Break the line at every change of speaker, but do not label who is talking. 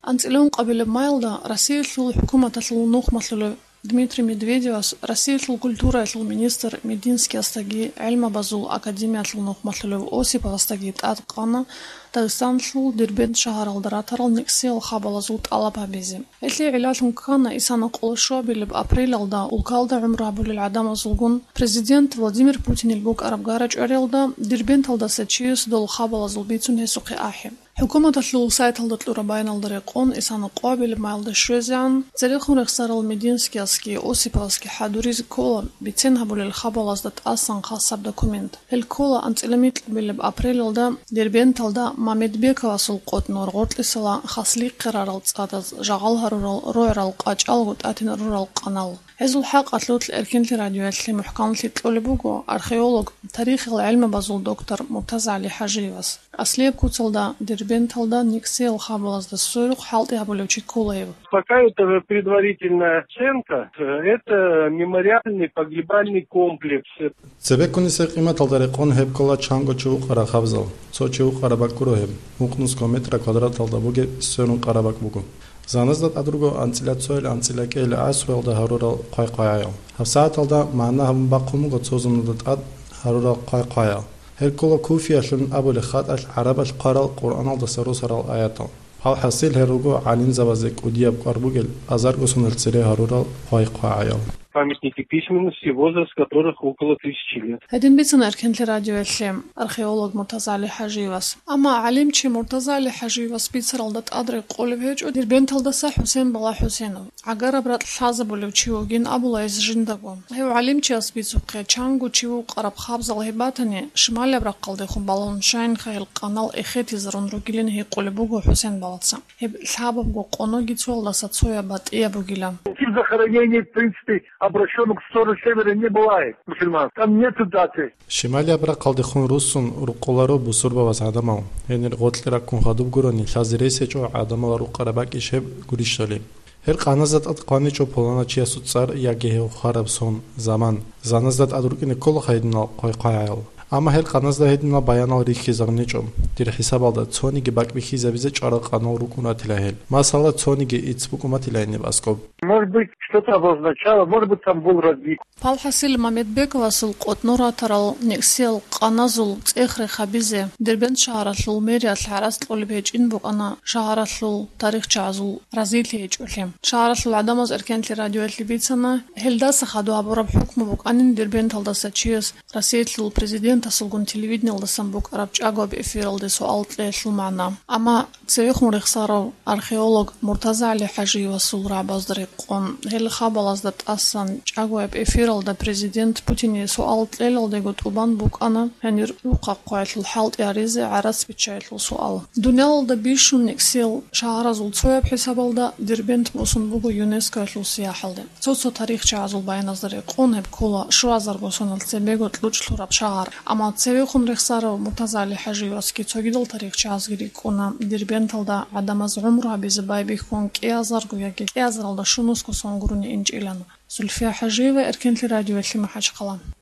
Анцелон قبل مايلدا Россия الحكومة تلنوخ مثل Дмитрий Медведев, Россия культура министр Мединский астаги, Эльма Базул Академия тлнух матлулев Осипов астаги Татқана, Дагестан Дербент шахаралдаратарал Никсел Хабалазут Алабабизи. Если علاجهم كان إسانا قول شعبي بأبريل алда улкалда عمره بول العدم زلقون президент Владимир Путин البوك أرب جارج أريلدا Дербент алда ساتشيس دول Хабалазул بيتون هسوقي آحي. حكومة السايت هلدت لرباين الدريقون إسانا قابل مع الدشوزيان تاريخهم رخصار المدينسكي أسكي أوسيباسكي حادوريز كولا بيتينها بول الخبال أصدت أصلا خاصة بدوكومنت الكولا أنت إلميت بيل بأبريل الدا ديربين تلدا مامد بيكا وسلقوت نورغوت لسلا خاصلي قرار التصادز جغالها روير القاج ألغوت أتين رور القنال هذا الحق أتلوت الأركين لراديوات لمحكمة لتقولبوغو أرخيولوج تاريخ العلم بازول دكتور مرتزع علي حجيوس أصليب كوتلدا Дербент алда Никсел Хабалаз да Сойрух Халты Абулевчи Кулаев.
Пока это предварительная оценка, это мемориальный погребальный комплекс.
Цебекуни секимат алдарекон хебкола чанго чу Қарахавзал, со чу Қарабакурохеб, мукнус километра квадрат алдабуге сөнун Қарабак бугу. Заназдат адруго анцилацойл анцилакел асрол да харурал қайқаял. Хавсаат алда маана хамбақуму готсозумнудат ад харурал қайқаял. هركولا كوفي عشان أبو لخات العرب القرآن القرآن الدسروس هرال آياته. هل حصل هرجو علين زوازك ودياب كاربوجل أزار قصون السري هرورال قايق عيال.
Памятники письменности, возраст которых около 1000 лет.
هدين بيتنا أركنت لراديو الشام أرخيولوج مرتزع علي حجيوس. أما علم شي مرتزع علي حجيوس بيتسر الدت أدري قول بيج ودير بنت الدسا حسين بلا حسينو. عجرب رات الحازب ولو تشيو جين أبو لايز جندقو. هيو علم شي أسبيتسو قي تشانجو تشيو قرب خابز الهباتني شمال برقل ديخون بالون شاين خيل قنال إخيتي زرون روجلين هي قول بوجو حسين بالتسا. هب الحابب جو قانو جيتسول لساتسويا بات إيه بوجيلا.
Захоронений, в принципе, обращенных в сторону севера не бывает, мусульман. Там нету даты.
شمالي أبرا قلدخون روسون رقولارو بسوربا واس عدماو يعني غوتل راكون خدوب قروني لازري سيجو عدما رو قرباك إشهب قريشتالي هر قانزات أتقاني جو بولانا چيا سوتسار ياگه خراب سون زمان زانزات أدركين كل خيدنا قايقايل أما هر قانزدا هيدنا بيانا ريخي زغنيچوم دير حساب алда цониги бакбихи забизе чара канал рукуна тилахел масала цониги ицбукума тилайни баскоб
Может быть, что-то обозначало, может быть, там был разбит.
Палхасил Мамедбекова сулқот нора тарал Никсел Қаназул цехре хабизе Дербент шаратлул мерия тларас тлолбеч инбук ана шаратлул тарих чазул разилеч улем шаратлул адамаз эркентли радиоэтли бицана хелдаса хаду абураб хукму бук анин Дербент алдаса чиес расетлул президента сулгун телевидение алдасан бук арабч агоб эфиралды суал тлетлул мана ама цевихму рихсаров археолог Муртаза Али Хажиева сулра баздары قون هل خابلاز دت أصلاً جاكوب إفيرال دا بريزيدنت بوتين سؤال تليل دا قط أبان بوك أنا هنير وقع قايت الحالت ياريزي عرس بتشايت السؤال دونيل دا بيشون نكسيل شهر زول صويب حساب دا دربنت بوسن بوكو يونسكو السياحة دا صوت تاريخ شعزول باين أصدري قون هب كولا شو أزر بوسن التبيغو تلوش لوراب شهر أما تسويخون رخصارو مرتزع لحاجي واسكي تسويدل تاريخ شعزغري كونا دربنت دا عدمز عمرها بزباي بيخون كي أزر قوياكي كي أزر دا شنوسكو صنغروني إنج إلان زلفيا حجيوة أركنت لراديو اللي ما حاج قلان